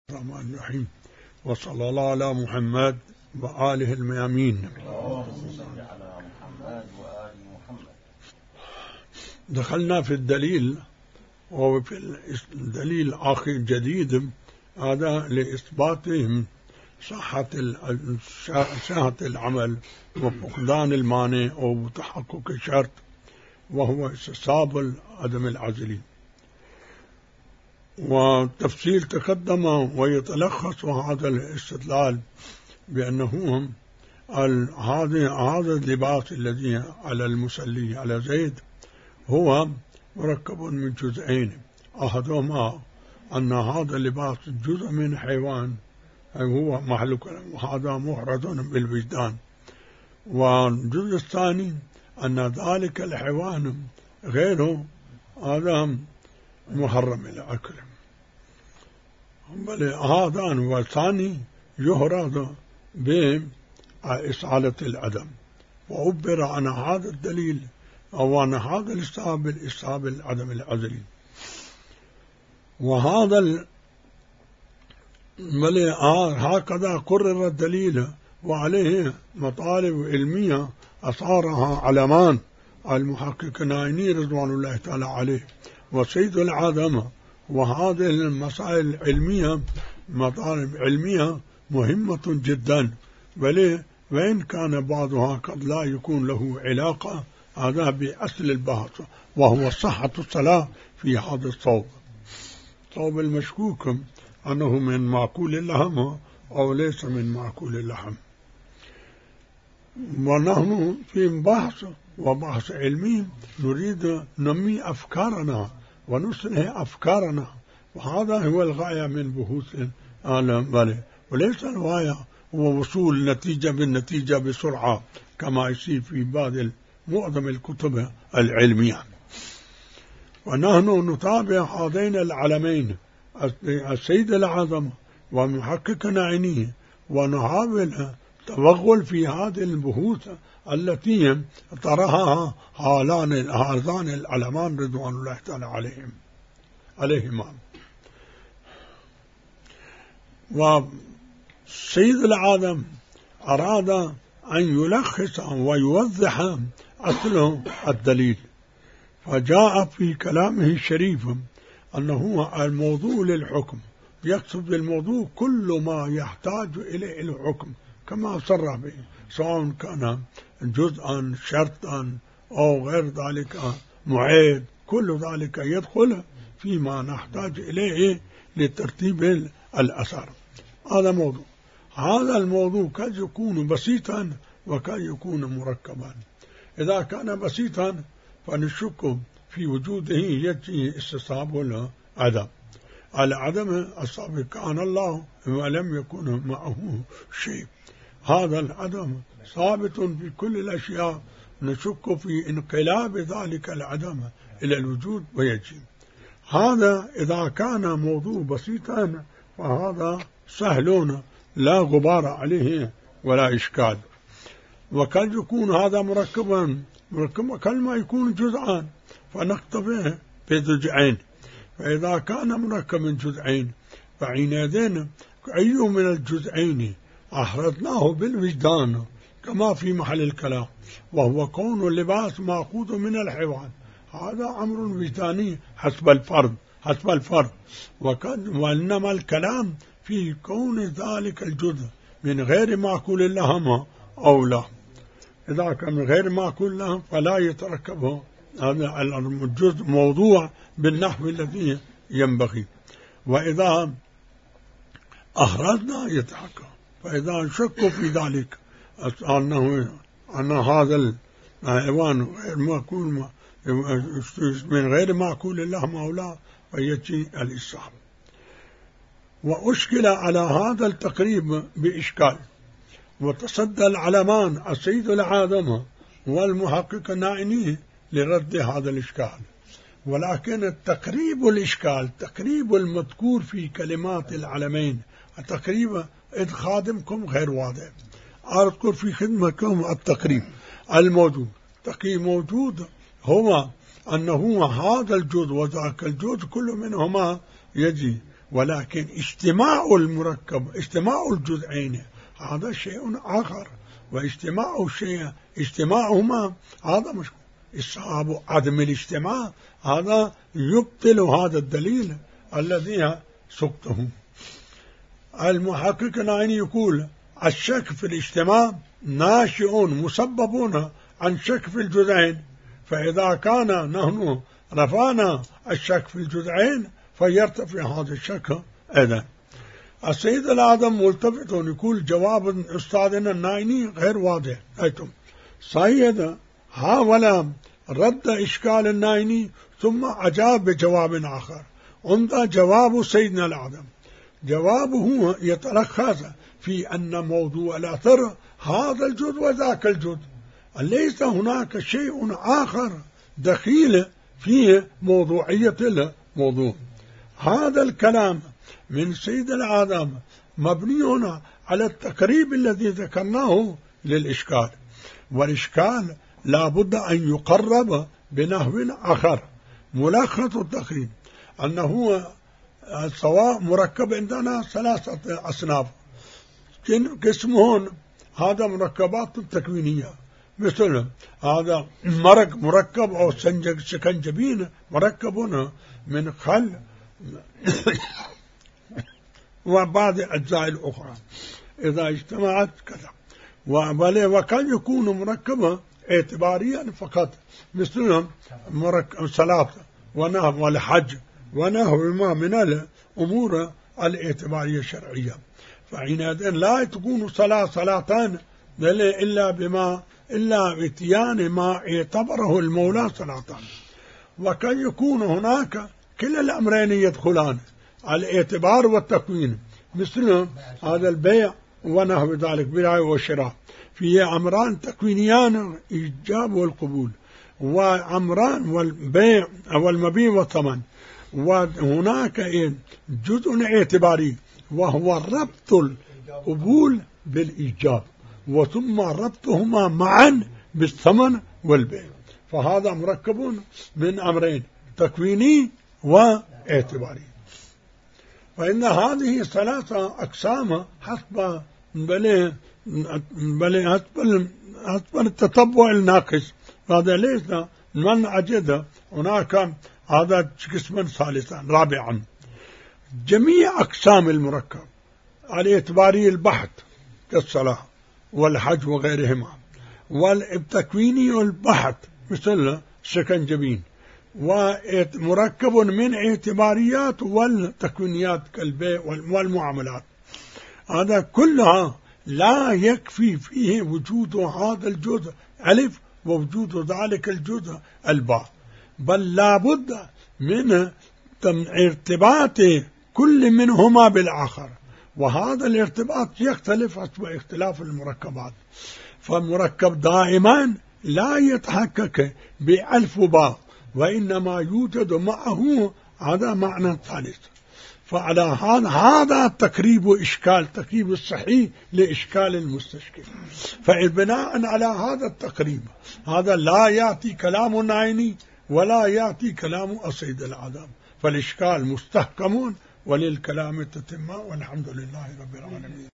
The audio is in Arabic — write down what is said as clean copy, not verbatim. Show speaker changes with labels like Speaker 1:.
Speaker 1: الرحمن الرحيم، وصلى الله على محمد وآله الميامين. دخلنا في الدليل، وفي الدليل آخر جديد هذا لإثباتهم صحة العمل وفقدان المانع وتحقق الشرط، وهو استصحاب عدم العزل. وتفصيل تقدم، ويتلخص هذا الاستدلال بأنه هذا اللباس الذي على المسلي على زيد هو مركب من جزئين، أحدهما أن هذا اللباس جزء من حيوان هو محلوك، وهذا محرز بالوجدان، والجزء الثاني أن ذلك الحيوان غيره هذا محرم الأكل، بل هذا والثاني يهرز بإسعالة العدم. وعبر عن هذا الدليل أو عن هذا الإسحاب العدم العزلي، وهذا بل هكذا قرر الدليل، وعليه مطالب علمية أثارها علمان المحقق النائني رضوان الله تعالى عليه وسيد العدم. وهذه المسائل العلمية مطالب علمية مهمة جدا، بل وإن كان بعضها قد لا يكون له علاقة هذا بأصل البحث، وهو صحة الصلاة في هذا الصوب المشكوك أنه من معقول اللحم أو ليس من معقول اللحم. ونحن في بحث علمي نريد ننمي أفكارنا ونصلح أفكارنا، وهذا هو الغاية من بحوث العالم، وليس الغاية هو وصول نتيجة بالنتيجة بسرعة كما يصير في بعض معظم الكتب العلمية. ونحن نتابع هذين العلمين السيد العظم ومحقق النائني، ونحاول توغل في هذه البحوث التي طرحها هذان العلمان رضوان الله تعالى عليهما. والسيد العظم أراد أن يلخص ويوضح أصل الدليل، فجاء في كلامه الشريف أنه الموضوع للحكم، يقصد بالموضوع كل ما يحتاج إليه الحكم كما صرح به، سواء كان جزءا شرطا أو غير ذلك معيد، كل ذلك يدخل فيما نحتاج إليه لترتيب الأثر. هذا الموضوع قد يكون بسيطا وقد يكون مركبا. إذا كان بسيطا فنشك في وجوده يجي استصحاب العدم السابق كان الله ولم يكن معه شيء. هذا العدم ثابت في كل الأشياء، نشك في انقلاب ذلك العدم إلى الوجود ويجي. هذا إذا كان موضوع بسيطا فهذا سهل لا غبار عليه ولا إشكال. وقد يكون هذا مركبا كلمة يكون جزءان فنكتفي بجزئين. فإذا كان مركب جزئين فحينئذ أي من الجزئين أحرزناه بالوجدان كما في محل الكلام، وهو كون اللباس مأخوذ من الحيوان، هذا أمر وجداني حسب الفرد. وإنما الكلام في كون ذلك الجزء من غير معقول اللحم أو لا. إذا كان من غير معقول اللحم فلا يتركبه هذا الجزء موضوع بالنحو الذي ينبغي. وإذا أخرجنا يتحقق، فإذا شك في ذلك أن هذا الحيوان غير معقول من غير معقول اللحم أو لا فيجي الإسحاب. وأشكل على هذا التقريب بإشكال، وتصدى العلمان السيد العظم والمحقق النائني لرد هذا الإشكال. ولكن الإشكال تقريب المذكور في كلمات العلمين، التقريب إذ خادمكم غير واضح، أذكر في خدمتكم التقريب الموجود. تقريب موجود هو أنه هذا الجزء وذاك الجزء كل منهما يجي، ولكن اجتماع المركب، اجتماع الجزئين هذا شيء آخر، اجتماعهما هذا مش إصحاب عدم الاجتماع، هذا يبطل هذا الدليل الذي سقطه. المحقق النايني يقول الشك في الاجتماع ناشئ مسببون عن شك في الجزئين، فإذا كان نحن رفعنا الشك في الجزئين فيرتفع هذا الشك أيضا. السيد الأعظم ملتفت يقول جواب أستاذنا النايني غير واضح. أيتم سيد حاول رد إشكال النايني ثم أجاب بجواب آخر. عند جواب سيدنا الأعظم جوابه يتلخص في أن موضوع الأثر هذا الجزء وذاك الجزء، ليس هناك شيء آخر دخيل في موضوعية الموضوع. هذا الكلام من سيد الأعظم مبني على التقريب الذي ذكرناه للإشكال، والإشكال لا بد أن يقرب بنحو آخر. ملخص التقريب أنه سواء مركب عندنا 3 أصناف، قسمهن هذا مركبات تكوينية، مثل هذا مركب أو سكنجبين مركب من خل وبعض الأجزاء الأخرى إذا اجتمعت كذا، وكان يكون مركبا اعتباريا فقط، مثل مركب صلاة ونحو والحج ونحو ما من الأمور الاعتبارية الشرعية. فحينئذ لا تكون صلاتان إلا اتيان ما اعتبره المولى صلاتان. وكان يكون هناك كلا الأمرين يدخلان، الاعتبار والتكوين، مثل هذا البيع ونحو ذلك، بيع وشراء، فيه أمران تكوينيان الإيجاب والقبول، وأمران والبيع والمبيع والثمن. وهناك جزء اعتباري وهو ربط القبول بالإيجاب، وثم ربطهما معا بالثمن والبيع. فهذا مركب من أمرين تكويني واعتباري. فإن هذه 3 أقسام حسب حسب التتبع الناقص. هذا ليس من أجد هناك هذا قسم ثالثا رابعا. جميع أقسام المركب الاعتباري البحث كالصلاة والحج وغيرهما، والتكويني البحث مثل سكنجبين، ومركب من اعتباريات والتكوينيات كالبيع والمعاملات. هذا كلها لا يكفي فيه وجود هذا الجزء ألف ووجود ذلك الجزء الباء، بل لا بد من ارتباط كل منهما بالآخر، وهذا الارتباط يختلف حسب اختلاف المركبات. فالمركب دائما لا يتحقق بألف وباء، وإنما يوجد معه هذا معنى ثالث. فعلى هذا تقريب الصحيح لإشكال المستشكل. فبناء على هذا التقريب هذا لا يأتي كلام النايني ولا يأتي كلام السيد الأعظم، فالإشكال مستحكم وللكلام تتمة، والحمد لله رب العالمين.